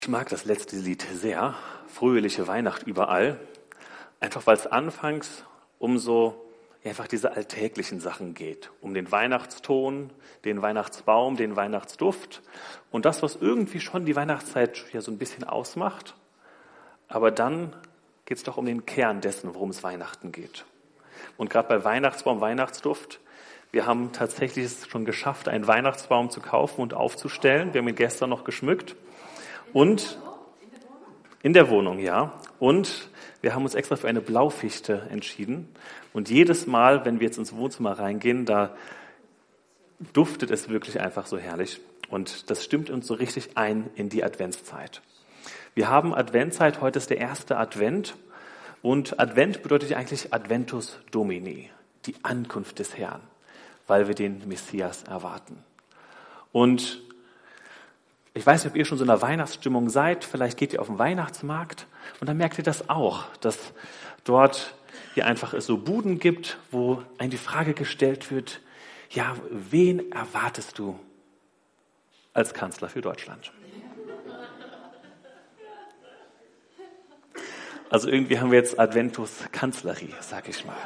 Ich mag das letzte Lied sehr, fröhliche Weihnacht überall, einfach weil es anfangs um einfach diese alltäglichen Sachen geht, um den Weihnachtston, den Weihnachtsbaum, den Weihnachtsduft und das, was irgendwie schon die Weihnachtszeit ja so ein bisschen ausmacht. Aber dann geht es doch um den Kern dessen, worum es Weihnachten geht. Und gerade bei Weihnachtsbaum, Weihnachtsduft, wir haben tatsächlich es schon geschafft, einen Weihnachtsbaum zu kaufen und aufzustellen. Wir haben ihn gestern noch geschmückt. Und in der Wohnung, ja. Und wir haben uns extra für eine Blaufichte entschieden. Und jedes Mal, wenn wir jetzt ins Wohnzimmer reingehen, da duftet es wirklich einfach so herrlich. Und das stimmt uns so richtig ein in die Adventszeit. Wir haben Adventzeit, heute ist der erste Advent. Und Advent bedeutet ja eigentlich Adventus Domini, die Ankunft des Herrn, weil wir den Messias erwarten. Und ich weiß nicht, ob ihr schon so in einer Weihnachtsstimmung seid. Vielleicht geht ihr auf den Weihnachtsmarkt und dann merkt ihr das auch, dass dort hier einfach es so Buden gibt, wo einem die Frage gestellt wird, ja, wen erwartest du als Kanzler für Deutschland? Also irgendwie haben wir jetzt Adventus Kanzlerie, sag ich mal.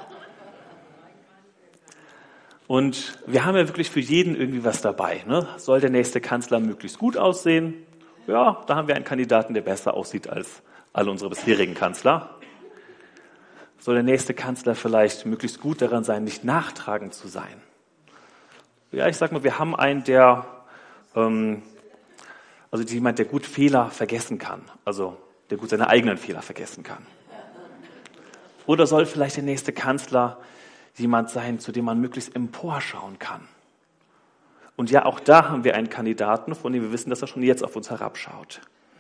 Und wir haben ja wirklich für jeden irgendwie was dabei. Ne? Soll der nächste Kanzler möglichst gut aussehen? Ja, da haben wir einen Kandidaten, der besser aussieht als alle unsere bisherigen Kanzler. Soll der nächste Kanzler vielleicht möglichst gut daran sein, nicht nachtragend zu sein? Ja, ich sag mal, wir haben einen, jemand, der gut Fehler vergessen kann. Also, der gut seine eigenen Fehler vergessen kann. Oder soll vielleicht der nächste Kanzler jemand sein, zu dem man möglichst emporschauen kann. Und ja, auch da haben wir einen Kandidaten, von dem wir wissen, dass er schon jetzt auf uns herabschaut.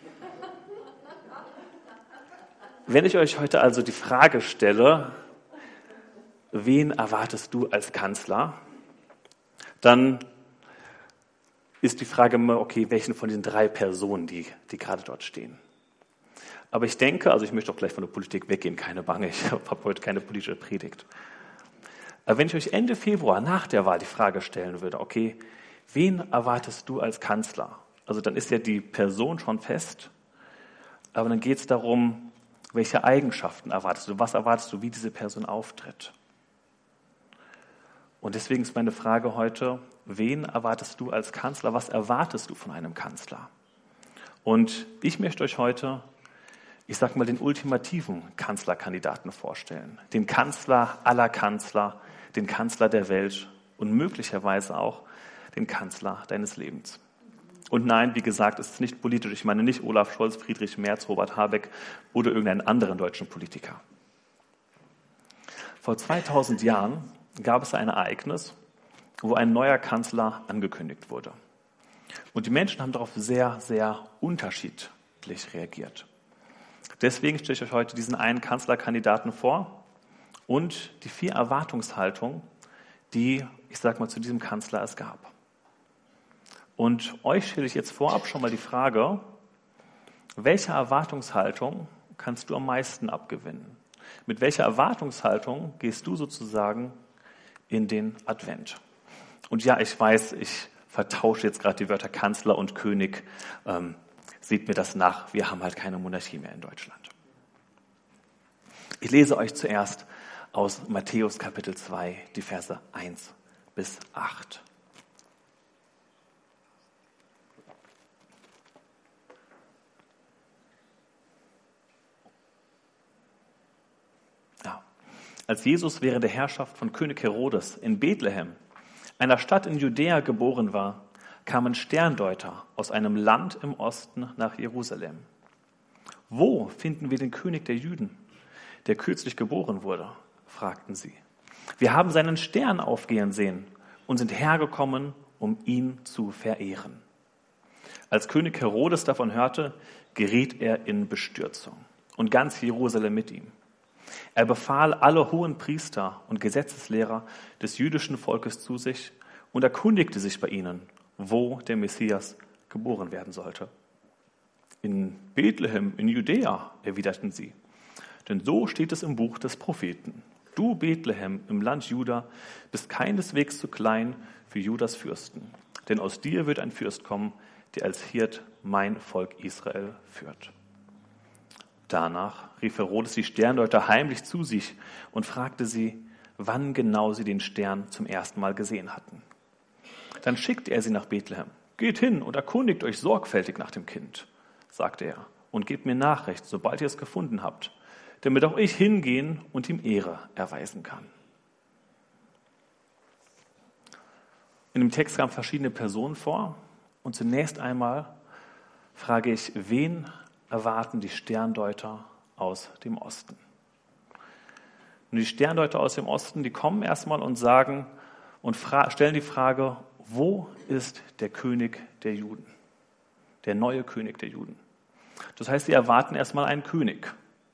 Wenn ich euch heute also die Frage stelle, wen erwartest du als Kanzler, dann ist die Frage immer, okay, welchen von den 3 Personen, die gerade dort stehen. Aber ich denke, ich möchte auch gleich von der Politik weggehen, keine Bange, ich habe heute keine politische Predigt. Aber wenn ich euch Ende Februar nach der Wahl die Frage stellen würde, okay, wen erwartest du als Kanzler? Also dann ist ja die Person schon fest, aber dann geht es darum, welche Eigenschaften erwartest du, was erwartest du, wie diese Person auftritt. Und deswegen ist meine Frage heute, wen erwartest du als Kanzler, was erwartest du von einem Kanzler? Und ich möchte euch heute, ich sag mal, den ultimativen Kanzlerkandidaten vorstellen, den Kanzler aller Kanzler, den Kanzler der Welt und möglicherweise auch den Kanzler deines Lebens. Und nein, wie gesagt, es ist nicht politisch. Ich meine nicht Olaf Scholz, Friedrich Merz, Robert Habeck oder irgendeinen anderen deutschen Politiker. Vor 2000 Jahren gab es ein Ereignis, wo ein neuer Kanzler angekündigt wurde. Und die Menschen haben darauf sehr, sehr unterschiedlich reagiert. Deswegen stelle ich euch heute diesen einen Kanzlerkandidaten vor und die 4 Erwartungshaltungen, die, ich sag mal, zu diesem Kanzler es gab. Und euch stelle ich jetzt vorab schon mal die Frage, welche Erwartungshaltung kannst du am meisten abgewinnen? Mit welcher Erwartungshaltung gehst du sozusagen in den Advent? Und ja, ich weiß, ich vertausche jetzt gerade die Wörter Kanzler und König. Seht mir das nach, wir haben halt keine Monarchie mehr in Deutschland. Ich lese euch zuerst aus Matthäus Kapitel 2, die Verse 1 bis 8. Ja. Als Jesus während der Herrschaft von König Herodes in Bethlehem, einer Stadt in Judäa, geboren war, kamen Sterndeuter aus einem Land im Osten nach Jerusalem. Wo finden wir den König der Juden, der kürzlich geboren wurde? Fragten sie. Wir haben seinen Stern aufgehen sehen und sind hergekommen, um ihn zu verehren. Als König Herodes davon hörte, geriet er in Bestürzung und ganz Jerusalem mit ihm. Er befahl alle hohen Priester und Gesetzeslehrer des jüdischen Volkes zu sich und erkundigte sich bei ihnen, wo der Messias geboren werden sollte. In Bethlehem, in Judäa, erwiderten sie. Denn so steht es im Buch des Propheten. Du, Bethlehem, im Land Juda, bist keineswegs zu klein für Judas Fürsten. Denn aus dir wird ein Fürst kommen, der als Hirt mein Volk Israel führt. Danach rief Herodes die Sterndeuter heimlich zu sich und fragte sie, wann genau sie den Stern zum ersten Mal gesehen hatten. Dann schickte er sie nach Bethlehem. Geht hin und erkundigt euch sorgfältig nach dem Kind, sagte er, und gebt mir Nachricht, sobald ihr es gefunden habt, damit auch ich hingehen und ihm Ehre erweisen kann. In dem Text kamen verschiedene Personen vor und zunächst einmal frage ich, wen erwarten die Sterndeuter aus dem Osten? Und die Sterndeuter aus dem Osten, die kommen erstmal und sagen und stellen die Frage, wo ist der König der Juden? Der neue König der Juden. Das heißt, sie erwarten erstmal einen König.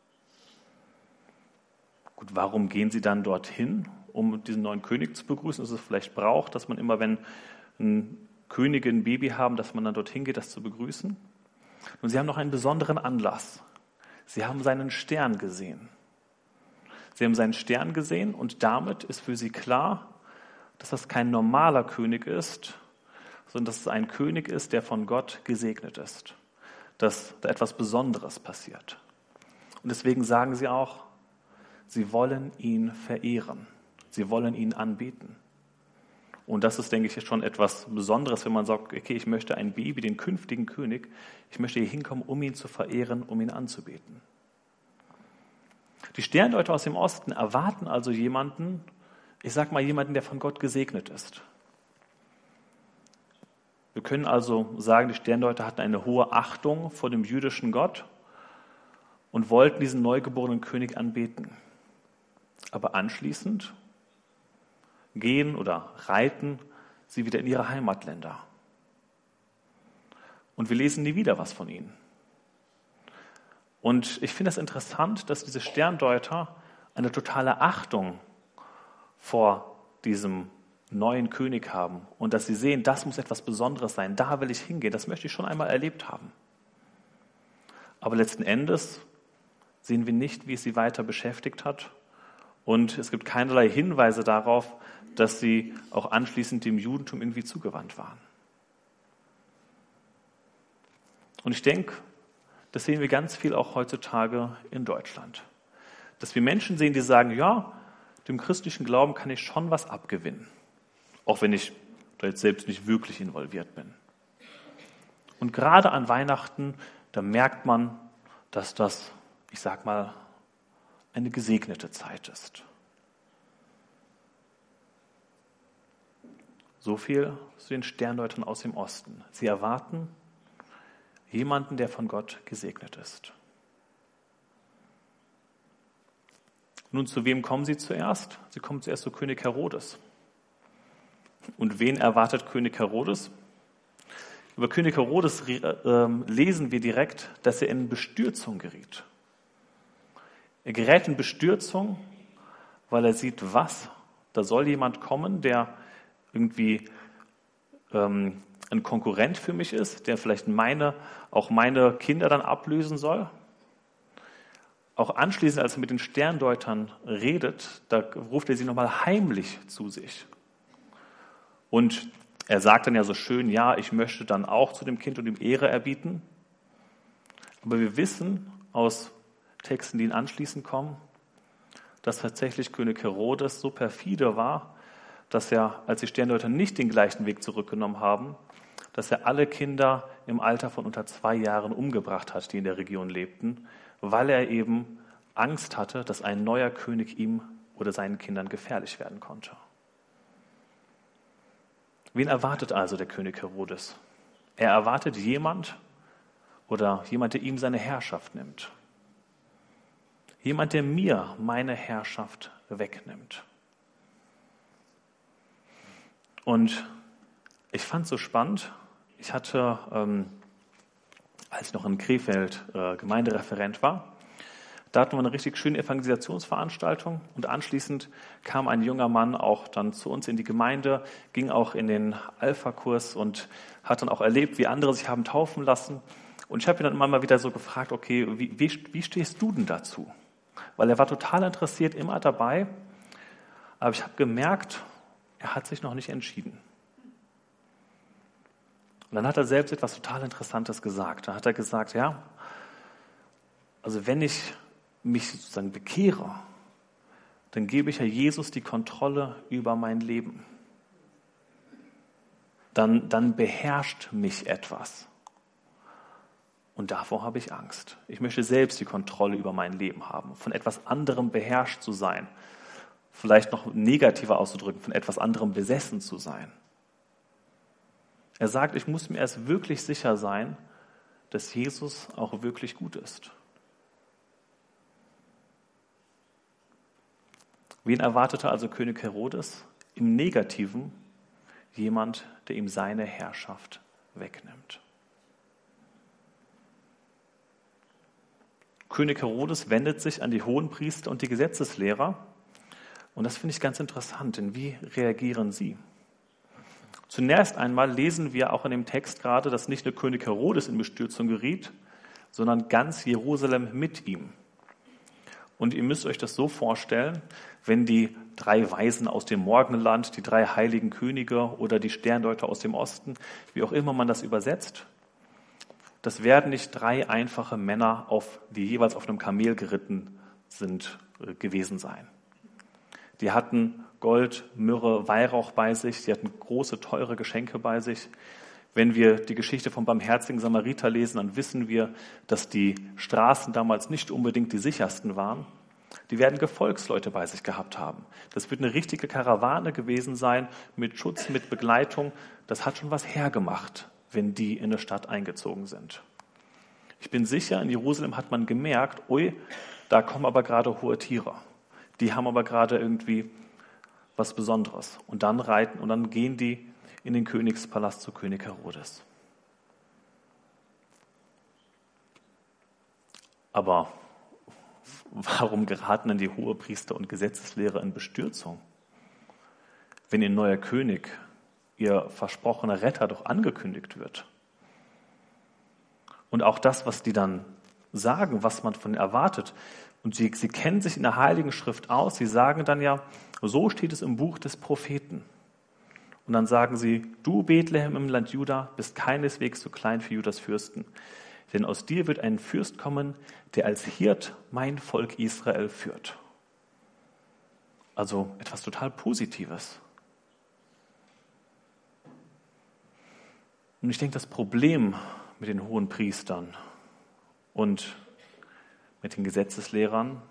Gut, warum gehen sie dann dorthin, um diesen neuen König zu begrüßen? Dass es vielleicht braucht, dass man immer, wenn Könige ein Baby haben, dass man dann dorthin geht, das zu begrüßen. Und sie haben noch einen besonderen Anlass. Sie haben seinen Stern gesehen. Sie haben seinen Stern gesehen und damit ist für sie klar, dass das kein normaler König ist, sondern dass es ein König ist, der von Gott gesegnet ist. Dass da etwas Besonderes passiert. Und deswegen sagen sie auch, sie wollen ihn verehren. Sie wollen ihn anbeten. Und das ist, denke ich, schon etwas Besonderes, wenn man sagt, okay, ich möchte ein Baby, den künftigen König, ich möchte hier hinkommen, um ihn zu verehren, um ihn anzubeten. Die Sterndeuter aus dem Osten erwarten also jemanden, ich sage mal jemanden, der von Gott gesegnet ist. Wir können also sagen, die Sterndeuter hatten eine hohe Achtung vor dem jüdischen Gott und wollten diesen neugeborenen König anbeten. Aber anschließend gehen oder reiten sie wieder in ihre Heimatländer. Und wir lesen nie wieder was von ihnen. Und ich finde es interessant, dass diese Sterndeuter eine totale Achtung vor diesem neuen König haben und dass sie sehen, das muss etwas Besonderes sein, da will ich hingehen, das möchte ich schon einmal erlebt haben. Aber letzten Endes sehen wir nicht, wie es sie weiter beschäftigt hat und es gibt keinerlei Hinweise darauf, dass sie auch anschließend dem Judentum irgendwie zugewandt waren. Und ich denke, das sehen wir ganz viel auch heutzutage in Deutschland. Dass wir Menschen sehen, die sagen, ja, dem christlichen Glauben kann ich schon was abgewinnen. Auch wenn ich da jetzt selbst nicht wirklich involviert bin. Und gerade an Weihnachten, da merkt man, dass das, ich sag mal, eine gesegnete Zeit ist. So viel zu den Sterndeutern aus dem Osten. Sie erwarten jemanden, der von Gott gesegnet ist. Nun, zu wem kommen sie zuerst? Sie kommen zuerst zu König Herodes. Und wen erwartet König Herodes? Über König Herodes lesen wir direkt, dass er in Bestürzung geriet. Er gerät in Bestürzung, weil er sieht, was? Da soll jemand kommen, der irgendwie ein Konkurrent für mich ist, der vielleicht auch meine Kinder dann ablösen soll. Auch anschließend, als er mit den Sterndeutern redet, da ruft er sie nochmal heimlich zu sich. Und er sagt dann ja so schön, ja, ich möchte dann auch zu dem Kind und ihm Ehre erbieten. Aber wir wissen aus Texten, die ihn anschließend kommen, dass tatsächlich König Herodes so perfide war, dass er, als die Sterndeuter nicht den gleichen Weg zurückgenommen haben, dass er alle Kinder im Alter von unter 2 Jahren umgebracht hat, die in der Region lebten, weil er eben Angst hatte, dass ein neuer König ihm oder seinen Kindern gefährlich werden konnte. Wen erwartet also der König Herodes? Er erwartet jemand, der ihm seine Herrschaft nimmt. Jemand, der mir meine Herrschaft wegnimmt. Und ich fand es so spannend. Ich hatte, als ich noch in Krefeld Gemeindereferent war, da hatten wir eine richtig schöne Evangelisationsveranstaltung und anschließend kam ein junger Mann auch dann zu uns in die Gemeinde, ging auch in den Alpha-Kurs und hat dann auch erlebt, wie andere sich haben taufen lassen. Und ich habe ihn dann immer mal wieder so gefragt, okay, wie stehst du denn dazu? Weil er war total interessiert, immer dabei, aber ich habe gemerkt, er hat sich noch nicht entschieden. Und dann hat er selbst etwas total Interessantes gesagt. Da hat er gesagt, ja, also wenn ich mich sozusagen bekehre, dann gebe ich ja Jesus die Kontrolle über mein Leben. Dann beherrscht mich etwas. Und davor habe ich Angst. Ich möchte selbst die Kontrolle über mein Leben haben, von etwas anderem beherrscht zu sein. Vielleicht noch negativer auszudrücken, von etwas anderem besessen zu sein. Er sagt, ich muss mir erst wirklich sicher sein, dass Jesus auch wirklich gut ist. Wen erwartete also König Herodes? Im Negativen jemand, der ihm seine Herrschaft wegnimmt. König Herodes wendet sich an die Hohenpriester und die Gesetzeslehrer. Und das finde ich ganz interessant, denn wie reagieren sie? Zunächst einmal lesen wir auch in dem Text gerade, dass nicht nur König Herodes in Bestürzung geriet, sondern ganz Jerusalem mit ihm. Und ihr müsst euch das so vorstellen, wenn die 3 Weisen aus dem Morgenland, die 3 heiligen Könige oder die Sterndeuter aus dem Osten, wie auch immer man das übersetzt, das werden nicht 3 einfache Männer, die jeweils auf einem Kamel geritten sind, gewesen sein. Die hatten Gold, Myrrhe, Weihrauch bei sich, sie hatten große, teure Geschenke bei sich. Wenn wir die Geschichte vom barmherzigen Samariter lesen, dann wissen wir, dass die Straßen damals nicht unbedingt die sichersten waren. Die werden Gefolgsleute bei sich gehabt haben. Das wird eine richtige Karawane gewesen sein, mit Schutz, mit Begleitung. Das hat schon was hergemacht, wenn die in eine Stadt eingezogen sind. Ich bin sicher, in Jerusalem hat man gemerkt, ui, da kommen aber gerade hohe Tiere. Die haben aber gerade irgendwie was Besonderes. Und dann gehen die in den Königspalast zu König Herodes. Aber warum geraten denn die Hohepriester und Gesetzeslehrer in Bestürzung? Wenn ihr neuer König, ihr versprochener Retter doch angekündigt wird. Und auch das, was die dann sagen, was man von ihnen erwartet. Und sie kennen sich in der Heiligen Schrift aus. Sie sagen dann ja, so steht es im Buch des Propheten. Und dann sagen sie, du Bethlehem im Land Juda bist keineswegs zu klein für Judas Fürsten. Denn aus dir wird ein Fürst kommen, der als Hirt mein Volk Israel führt. Also etwas total Positives. Und ich denke, das Problem mit den Hohenpriestern und mit den Gesetzeslehrern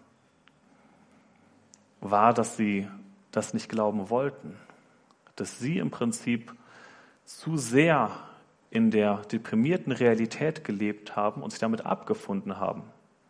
war, dass sie das nicht glauben wollten. Dass sie im Prinzip zu sehr in der deprimierten Realität gelebt haben und sich damit abgefunden haben.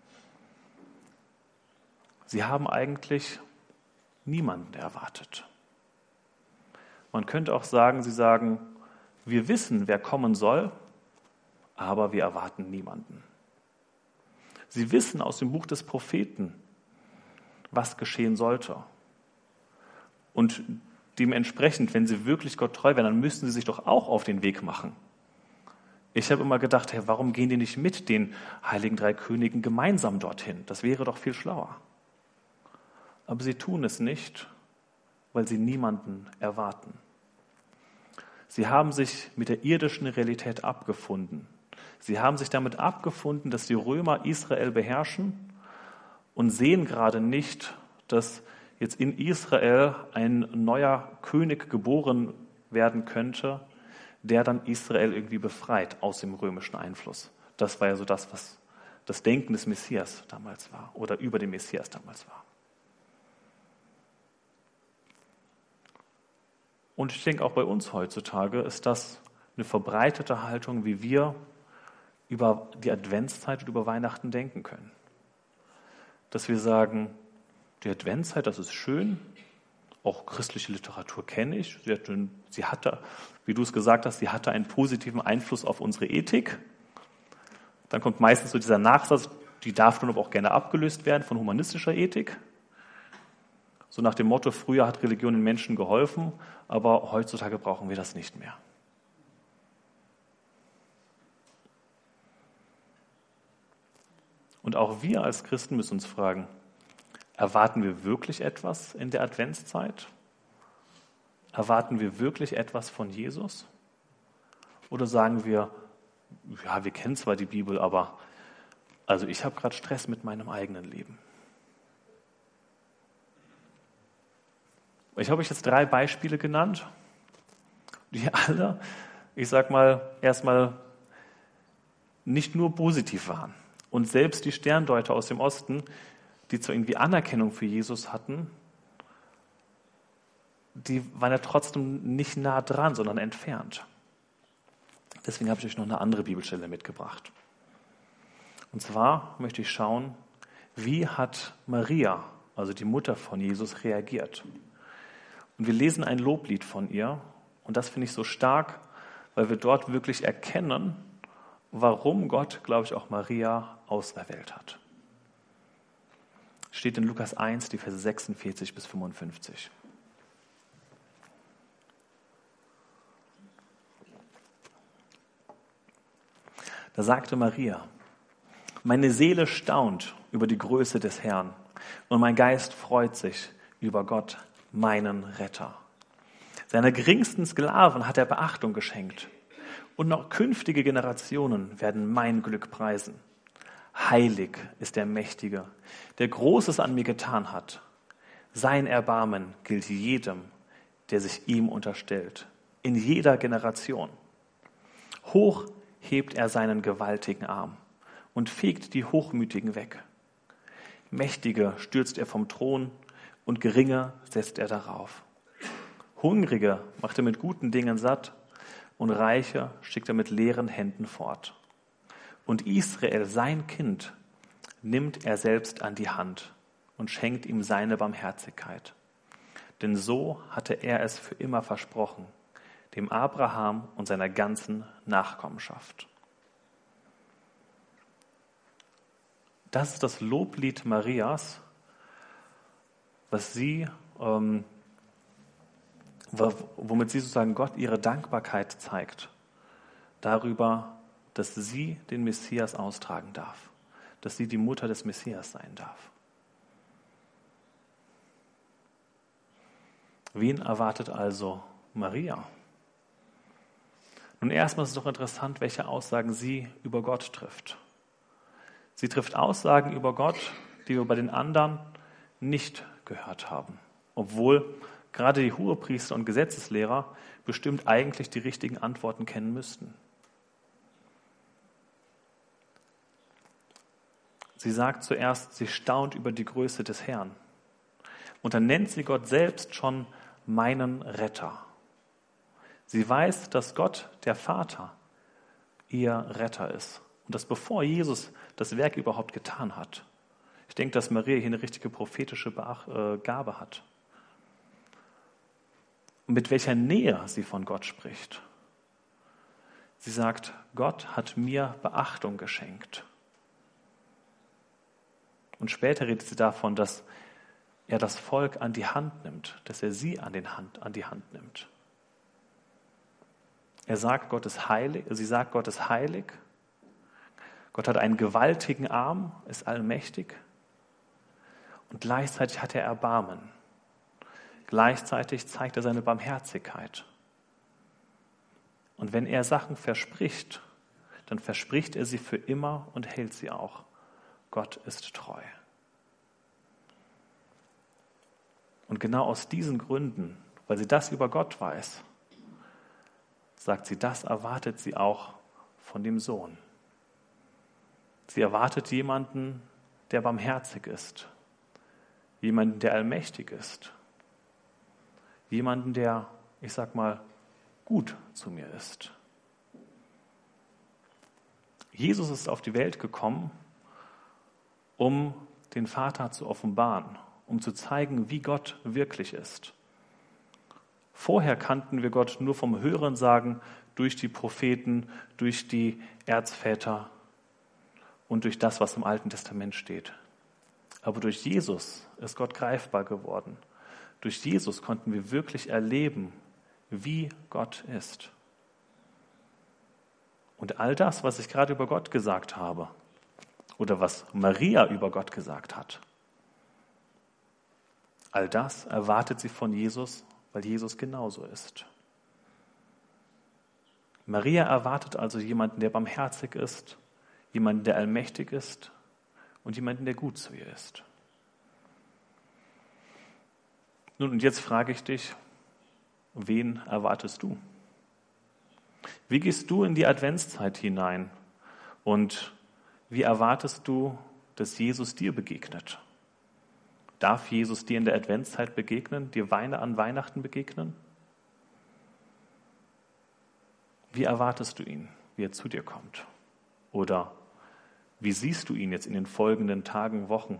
Sie haben eigentlich niemanden erwartet. Man könnte auch sagen, sie sagen, wir wissen, wer kommen soll, aber wir erwarten niemanden. Sie wissen aus dem Buch des Propheten, was geschehen sollte. Und dementsprechend, wenn sie wirklich Gott treu wären, dann müssten sie sich doch auch auf den Weg machen. Ich habe immer gedacht, hey, warum gehen die nicht mit den heiligen 3 Königen gemeinsam dorthin? Das wäre doch viel schlauer. Aber sie tun es nicht, weil sie niemanden erwarten. Sie haben sich mit der irdischen Realität abgefunden. Sie haben sich damit abgefunden, dass die Römer Israel beherrschen und sehen gerade nicht, dass jetzt in Israel ein neuer König geboren werden könnte, der dann Israel irgendwie befreit aus dem römischen Einfluss. Das war ja so das, was das Denken des Messias damals war oder über den Messias damals war. Und ich denke, auch bei uns heutzutage ist das eine verbreitete Haltung, wie wir über die Adventszeit und über Weihnachten denken können. Dass wir sagen, die Adventszeit, das ist schön, auch christliche Literatur kenne ich. Sie hatte, wie du es gesagt hast, sie hatte einen positiven Einfluss auf unsere Ethik. Dann kommt meistens so dieser Nachsatz, die darf nun aber auch gerne abgelöst werden von humanistischer Ethik. So nach dem Motto, früher hat Religion den Menschen geholfen, aber heutzutage brauchen wir das nicht mehr. Und auch wir als Christen müssen uns fragen, erwarten wir wirklich etwas in der Adventszeit? Erwarten wir wirklich etwas von Jesus? Oder sagen wir, ja, wir kennen zwar die Bibel, aber also ich habe gerade Stress mit meinem eigenen Leben. Ich habe euch jetzt 3 Beispiele genannt, die alle, ich sag mal, erstmal nicht nur positiv waren. Und selbst die Sterndeuter aus dem Osten, die zwar irgendwie Anerkennung für Jesus hatten, die waren ja trotzdem nicht nah dran, sondern entfernt. Deswegen habe ich euch noch eine andere Bibelstelle mitgebracht. Und zwar möchte ich schauen, wie hat Maria, also die Mutter von Jesus, reagiert. Und wir lesen ein Loblied von ihr. Und das finde ich so stark, weil wir dort wirklich erkennen, warum Gott, glaube ich, auch Maria auserwählt hat. Steht in Lukas 1, die Verse 46 bis 55. Da sagte Maria: Meine Seele staunt über die Größe des Herrn und mein Geist freut sich über Gott, meinen Retter. Seiner geringsten Sklaven hat er Beachtung geschenkt und noch künftige Generationen werden mein Glück preisen. Heilig ist der Mächtige, der Großes an mir getan hat. Sein Erbarmen gilt jedem, der sich ihm unterstellt, in jeder Generation. Hoch hebt er seinen gewaltigen Arm und fegt die Hochmütigen weg. Mächtige stürzt er vom Thron und Geringe setzt er darauf. Hungrige macht er mit guten Dingen satt und Reiche schickt er mit leeren Händen fort. Und Israel, sein Kind, nimmt er selbst an die Hand und schenkt ihm seine Barmherzigkeit. Denn so hatte er es für immer versprochen, dem Abraham und seiner ganzen Nachkommenschaft. Das ist das Loblied Marias, was sie, womit sie sozusagen Gott ihre Dankbarkeit zeigt, darüber, dass sie den Messias austragen darf, dass sie die Mutter des Messias sein darf. Wen erwartet also Maria? Nun erstmal ist es doch interessant, welche Aussagen sie über Gott trifft. Sie trifft Aussagen über Gott, die wir bei den anderen nicht gehört haben, obwohl gerade die Hohepriester und Gesetzeslehrer bestimmt eigentlich die richtigen Antworten kennen müssten. Sie sagt zuerst, sie staunt über die Größe des Herrn. Und dann nennt sie Gott selbst schon meinen Retter. Sie weiß, dass Gott, der Vater, ihr Retter ist. Und dass bevor Jesus das Werk überhaupt getan hat, ich denke, dass Maria hier eine richtige prophetische Gabe hat. Und mit welcher Nähe sie von Gott spricht. Sie sagt, Gott hat mir Beachtung geschenkt. Und später redet sie davon, dass er das Volk an die Hand nimmt, dass er sie an die Hand nimmt. Sie sagt, Gott ist heilig. Gott hat einen gewaltigen Arm, ist allmächtig. Und gleichzeitig hat er Erbarmen. Gleichzeitig zeigt er seine Barmherzigkeit. Und wenn er Sachen verspricht, dann verspricht er sie für immer und hält sie auch. Gott ist treu. Und genau aus diesen Gründen, weil sie das über Gott weiß, sagt sie, das erwartet sie auch von dem Sohn. Sie erwartet jemanden, der barmherzig ist, jemanden, der allmächtig ist, jemanden, der, ich sag mal, gut zu mir ist. Jesus ist auf die Welt gekommen, um den Vater zu offenbaren, um zu zeigen, wie Gott wirklich ist. Vorher kannten wir Gott nur vom Hörensagen durch die Propheten, durch die Erzväter und durch das, was im Alten Testament steht. Aber durch Jesus ist Gott greifbar geworden. Durch Jesus konnten wir wirklich erleben, wie Gott ist. Und all das, was ich gerade über Gott gesagt habe, oder was Maria über Gott gesagt hat, all das erwartet sie von Jesus, weil Jesus genauso ist. Maria erwartet also jemanden, der barmherzig ist, jemanden, der allmächtig ist und jemanden, der gut zu ihr ist. Nun, und jetzt frage ich dich, wen erwartest du? Wie gehst du in die Adventszeit hinein und wie erwartest du, dass Jesus dir begegnet? Darf Jesus dir in der Adventszeit begegnen, dir an Weihnachten begegnen? Wie erwartest du ihn, wie er zu dir kommt? Oder wie siehst du ihn jetzt in den folgenden Tagen, Wochen?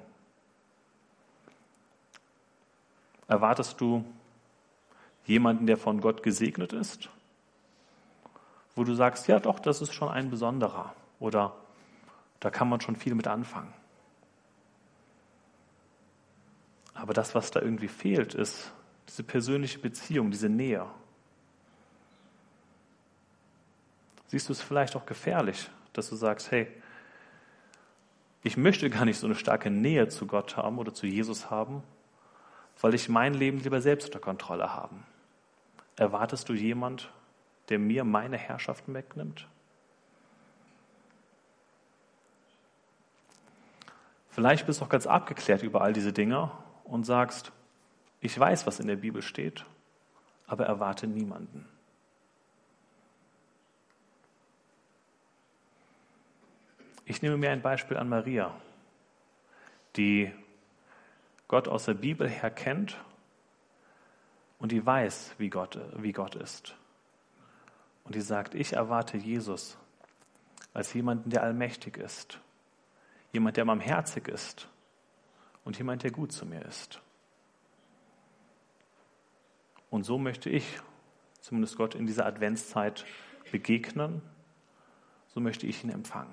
Erwartest du jemanden, der von Gott gesegnet ist? Wo du sagst, ja doch, das ist schon ein besonderer. Oder da kann man schon viel mit anfangen. Aber das, was da irgendwie fehlt, ist diese persönliche Beziehung, diese Nähe. Siehst du es vielleicht auch gefährlich, dass du sagst, hey, ich möchte gar nicht so eine starke Nähe zu Gott haben oder zu Jesus haben, weil ich mein Leben lieber selbst unter Kontrolle haben. Erwartest du jemand, der mir meine Herrschaften wegnimmt? Vielleicht bist du auch ganz abgeklärt über all diese Dinge und sagst, ich weiß, was in der Bibel steht, aber erwarte niemanden. Ich nehme mir ein Beispiel an Maria, die Gott aus der Bibel her kennt und die weiß, wie Gott ist. Und die sagt, ich erwarte Jesus als jemanden, der allmächtig ist, jemand, der barmherzig ist und jemand, der gut zu mir ist. Und so möchte ich zumindest Gott in dieser Adventszeit begegnen, so möchte ich ihn empfangen.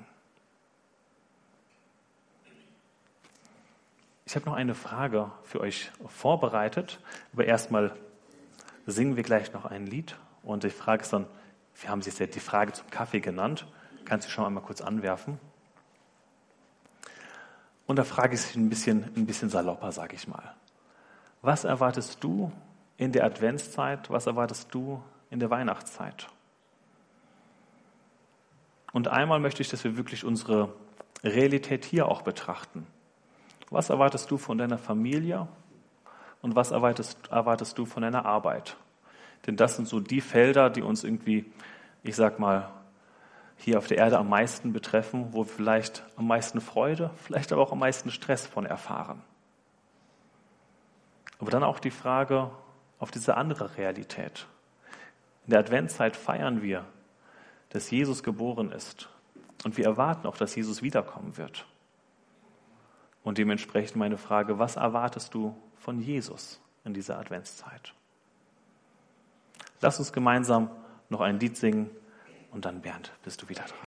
Ich habe noch eine Frage für euch vorbereitet, aber erstmal singen wir gleich noch ein Lied und die Frage ist dann, wir haben sie jetzt die Frage zum Kaffee genannt, kannst du schon einmal kurz anwerfen. Und da frage ich ein bisschen salopper, sage ich mal. Was erwartest du in der Adventszeit, was erwartest du in der Weihnachtszeit? Und einmal möchte ich, dass wir wirklich unsere Realität hier auch betrachten. Was erwartest du von deiner Familie und was erwartest du von deiner Arbeit? Denn das sind so die Felder, die uns irgendwie, ich sag mal, hier auf der Erde am meisten betreffen, wo wir vielleicht am meisten Freude, vielleicht aber auch am meisten Stress von erfahren. Aber dann auch die Frage auf diese andere Realität. In der Adventszeit feiern wir, dass Jesus geboren ist und wir erwarten auch, dass Jesus wiederkommen wird. Und dementsprechend meine Frage, was erwartest du von Jesus in dieser Adventszeit? Lass uns gemeinsam noch ein Lied singen und dann, Bernd, bist du wieder dran.